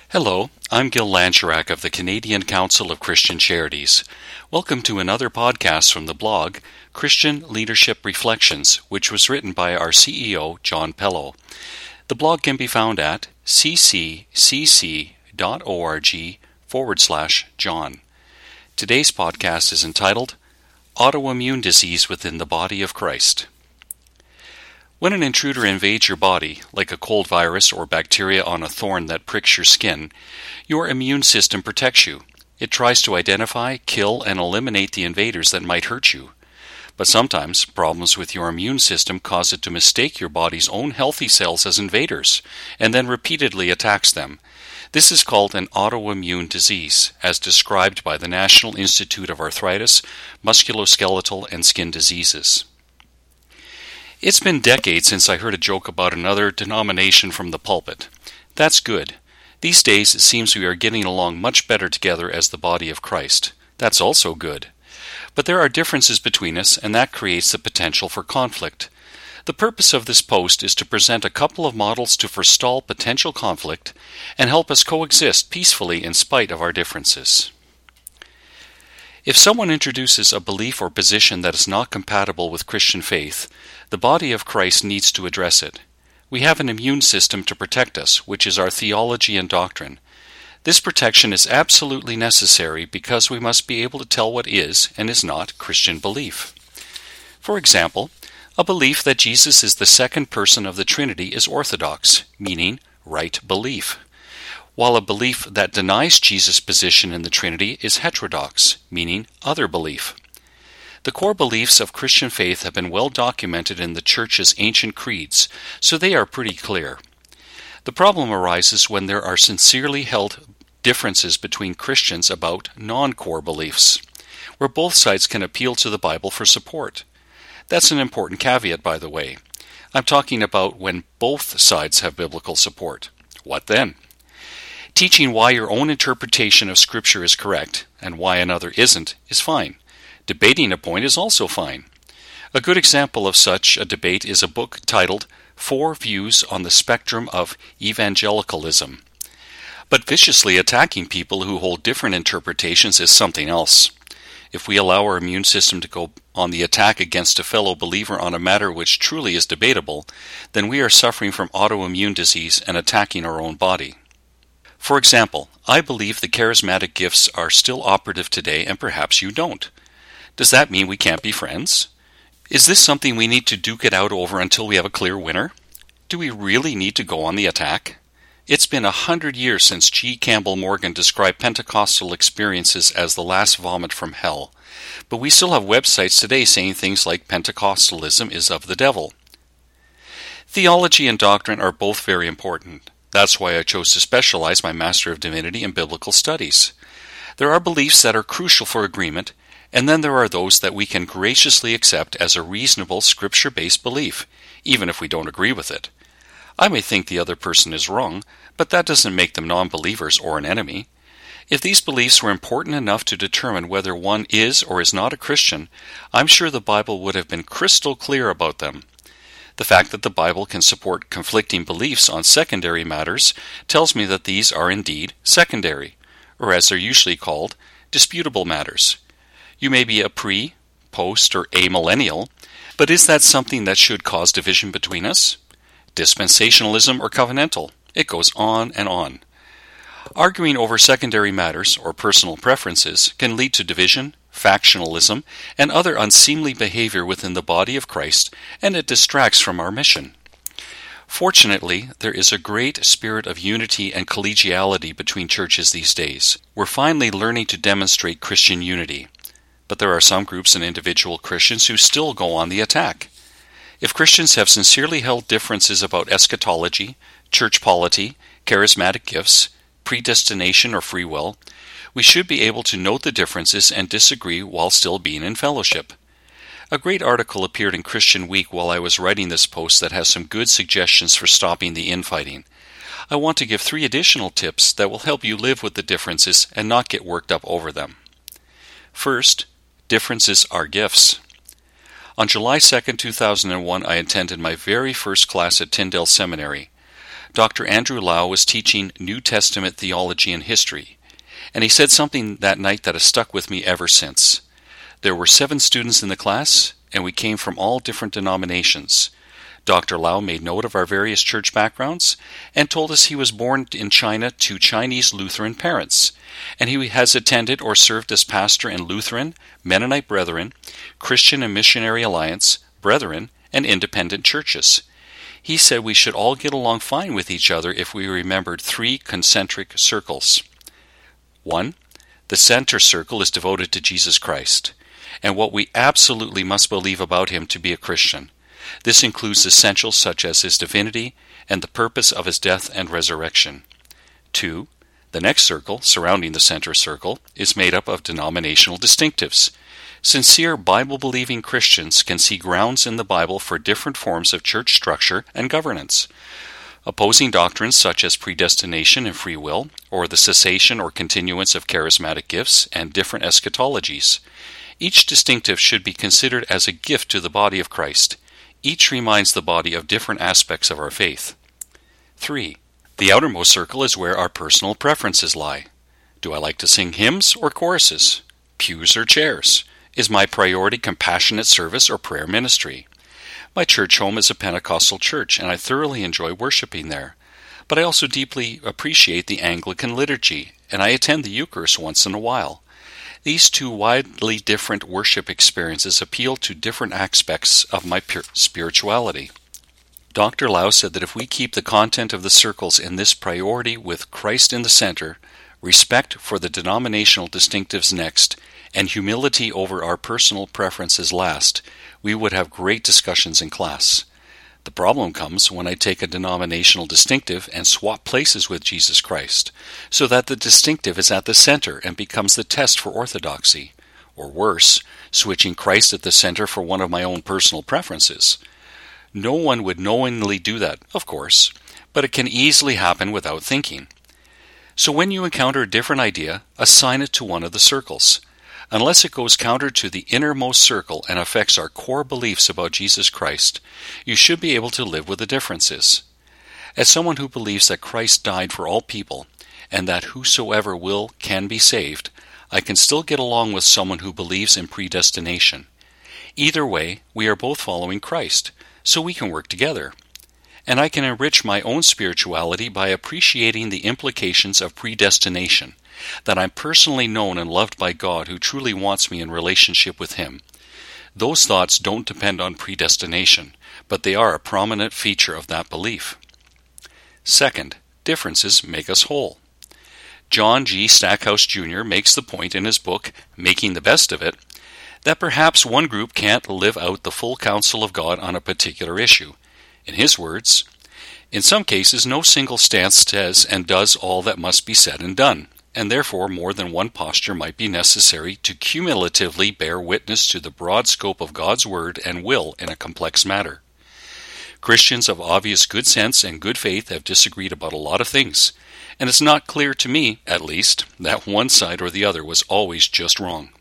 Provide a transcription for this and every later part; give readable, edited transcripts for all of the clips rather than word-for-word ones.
Hello, I'm Gil Langerak of the Canadian Council of Christian Charities. Welcome to another podcast from the blog Christian Leadership Reflections, which was written by our CEO, John Pello. The blog can be found at ccc.org/John. Today's podcast is entitled Autoimmune Disease Within the Body of Christ. When an intruder invades your body, like a cold virus or bacteria on a thorn that pricks your skin, your immune system protects you. It tries to identify, kill, and eliminate the invaders that might hurt you. But sometimes, problems with your immune system cause it to mistake your body's own healthy cells as invaders, and then repeatedly attacks them. This is called an autoimmune disease, as described by the National Institute of Arthritis, Musculoskeletal, and Skin Diseases. It's been decades since I heard a joke about another denomination from the pulpit. That's good. These days it seems we are getting along much better together as the body of Christ. That's also good. But there are differences between us, and that creates the potential for conflict. The purpose of this post is to present a couple of models to forestall potential conflict and help us coexist peacefully in spite of our differences. If someone introduces a belief or position that is not compatible with Christian faith, the body of Christ needs to address it. We have an immune system to protect us, which is our theology and doctrine. This protection is absolutely necessary because we must be able to tell what is and is not Christian belief. For example, a belief that Jesus is the second person of the Trinity is orthodox, meaning right belief, while a belief that denies Jesus' position in the Trinity is heterodox, meaning other belief. The core beliefs of Christian faith have been well documented in the Church's ancient creeds, so they are pretty clear. The problem arises when there are sincerely held differences between Christians about non-core beliefs, where both sides can appeal to the Bible for support. That's an important caveat, by the way. I'm talking about when both sides have biblical support. What then? Teaching why your own interpretation of Scripture is correct and why another isn't is fine. Debating a point is also fine. A good example of such a debate is a book titled Four Views on the Spectrum of Evangelicalism. But viciously attacking people who hold different interpretations is something else. If we allow our immune system to go on the attack against a fellow believer on a matter which truly is debatable, then we are suffering from autoimmune disease and attacking our own body. For example, I believe the charismatic gifts are still operative today, and perhaps you don't. Does that mean we can't be friends? Is this something we need to duke it out over until we have a clear winner? Do we really need to go on the attack? It's been 100 years since G. Campbell Morgan described Pentecostal experiences as the last vomit from hell, but we still have websites today saying things like Pentecostalism is of the devil. Theology and doctrine are both very important. That's why I chose to specialize my Master of Divinity in Biblical Studies. There are beliefs that are crucial for agreement, and then there are those that we can graciously accept as a reasonable Scripture-based belief, even if we don't agree with it. I may think the other person is wrong, but that doesn't make them non-believers or an enemy. If these beliefs were important enough to determine whether one is or is not a Christian, I'm sure the Bible would have been crystal clear about them. The fact that the Bible can support conflicting beliefs on secondary matters tells me that these are indeed secondary, or as they're usually called, disputable matters. You may be a pre, post, or amillennial, but is that something that should cause division between us? Dispensationalism or covenantal? It goes on and on. Arguing over secondary matters or personal preferences can lead to division, factionalism, and other unseemly behavior within the body of Christ, and it distracts from our mission. Fortunately, there is a great spirit of unity and collegiality between churches these days. We're finally learning to demonstrate Christian unity. But there are some groups and individual Christians who still go on the attack. If Christians have sincerely held differences about eschatology, church polity, charismatic gifts, predestination or free will, we should be able to note the differences and disagree while still being in fellowship. A great article appeared in Christian Week while I was writing this post that has some good suggestions for stopping the infighting. I want to give 3 additional tips that will help you live with the differences and not get worked up over them. First, differences are gifts. On July 2, 2001, I attended my very first class at Tyndale Seminary. Dr. Andrew Lau was teaching New Testament theology and history, and he said something that night that has stuck with me ever since. There were 7 students in the class, and we came from all different denominations. Dr. Lau made note of our various church backgrounds and told us he was born in China to Chinese Lutheran parents, and he has attended or served as pastor in Lutheran, Mennonite Brethren, Christian and Missionary Alliance, Brethren, and independent churches. He said we should all get along fine with each other if we remembered 3 concentric circles. 1. The center circle is devoted to Jesus Christ, and what we absolutely must believe about him to be a Christian. This includes essentials such as his divinity and the purpose of his death and resurrection. 2. The next circle, surrounding the center circle, is made up of denominational distinctives. Sincere Bible-believing Christians can see grounds in the Bible for different forms of church structure and governance. Opposing doctrines such as predestination and free will, or the cessation or continuance of charismatic gifts and different eschatologies. Each distinctive should be considered as a gift to the body of Christ. Each reminds the body of different aspects of our faith. 3. The outermost circle is where our personal preferences lie. Do I like to sing hymns or choruses? Pews or chairs? Is my priority compassionate service or prayer ministry? My church home is a Pentecostal church, and I thoroughly enjoy worshiping there. But I also deeply appreciate the Anglican liturgy, and I attend the Eucharist once in a while. These 2 widely different worship experiences appeal to different aspects of my spirituality. Dr. Lau said that if we keep the content of the circles in this priority with Christ in the center, respect for the denominational distinctives next, and humility over our personal preferences last, we would have great discussions in class. The problem comes when I take a denominational distinctive and swap places with Jesus Christ, so that the distinctive is at the center and becomes the test for orthodoxy, or worse, switching Christ at the center for one of my own personal preferences. No one would knowingly do that, of course, but it can easily happen without thinking. So when you encounter a different idea, assign it to one of the circles. Unless it goes counter to the innermost circle and affects our core beliefs about Jesus Christ, you should be able to live with the differences. As someone who believes that Christ died for all people, and that whosoever will can be saved, I can still get along with someone who believes in predestination. Either way, we are both following Christ, so we can work together. And I can enrich my own spirituality by appreciating the implications of predestination, that I'm personally known and loved by God who truly wants me in relationship with Him. Those thoughts don't depend on predestination, but they are a prominent feature of that belief. Second, differences make us whole. John G. Stackhouse Jr. makes the point in his book, Making the Best of It, that perhaps one group can't live out the full counsel of God on a particular issue. In his words, in some cases no single stance says and does all that must be said and done, and therefore more than one posture might be necessary to cumulatively bear witness to the broad scope of God's word and will in a complex matter. Christians of obvious good sense and good faith have disagreed about a lot of things, and it's not clear to me, at least, that one side or the other was always just wrong.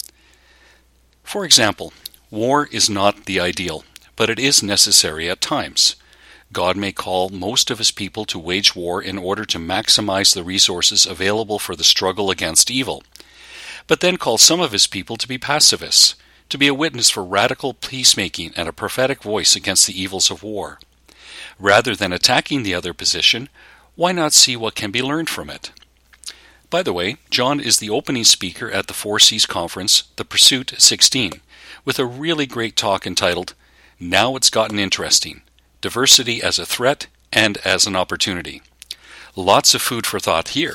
For example, war is not the ideal, but it is necessary at times. God may call most of His people to wage war in order to maximize the resources available for the struggle against evil, but then call some of His people to be pacifists, to be a witness for radical peacemaking and a prophetic voice against the evils of war. Rather than attacking the other position, why not see what can be learned from it? By the way, John is the opening speaker at the Four Seas Conference, The Pursuit 16, with a really great talk entitled, Now It's Gotten Interesting, Diversity as a Threat and as an Opportunity. Lots of food for thought here.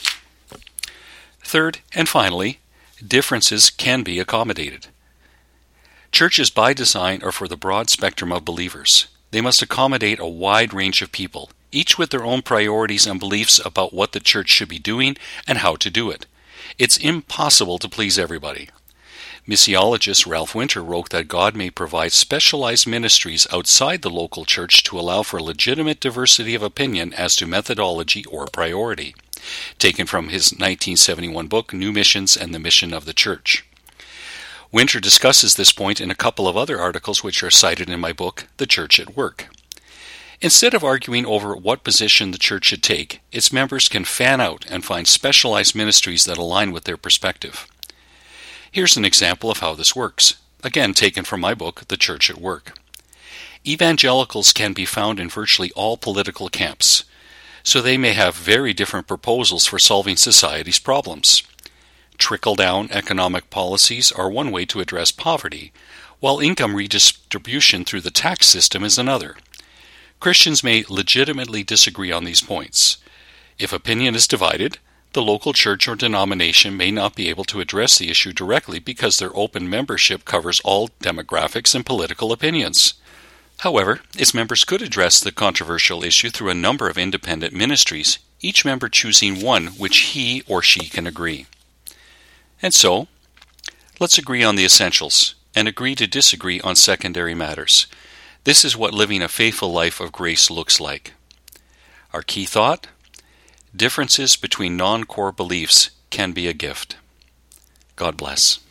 Third, and finally, differences can be accommodated. Churches by design are for the broad spectrum of believers. They must accommodate a wide range of people, each with their own priorities and beliefs about what the church should be doing and how to do it. It's impossible to please everybody. Missiologist Ralph Winter wrote that God may provide specialized ministries outside the local church to allow for legitimate diversity of opinion as to methodology or priority, taken from his 1971 book, New Missions and the Mission of the Church. Winter discusses this point in a couple of other articles which are cited in my book, The Church at Work. Instead of arguing over what position the church should take, its members can fan out and find specialized ministries that align with their perspective. Here's an example of how this works, again taken from my book, The Church at Work. Evangelicals can be found in virtually all political camps, so they may have very different proposals for solving society's problems. Trickle-down economic policies are one way to address poverty, while income redistribution through the tax system is another. Christians may legitimately disagree on these points. If opinion is divided, the local church or denomination may not be able to address the issue directly because their open membership covers all demographics and political opinions. However, its members could address the controversial issue through a number of independent ministries, each member choosing one which he or she can agree. And so, let's agree on the essentials and agree to disagree on secondary matters. This is what living a faithful life of grace looks like. Our key thought: differences between non-core beliefs can be a gift. God bless.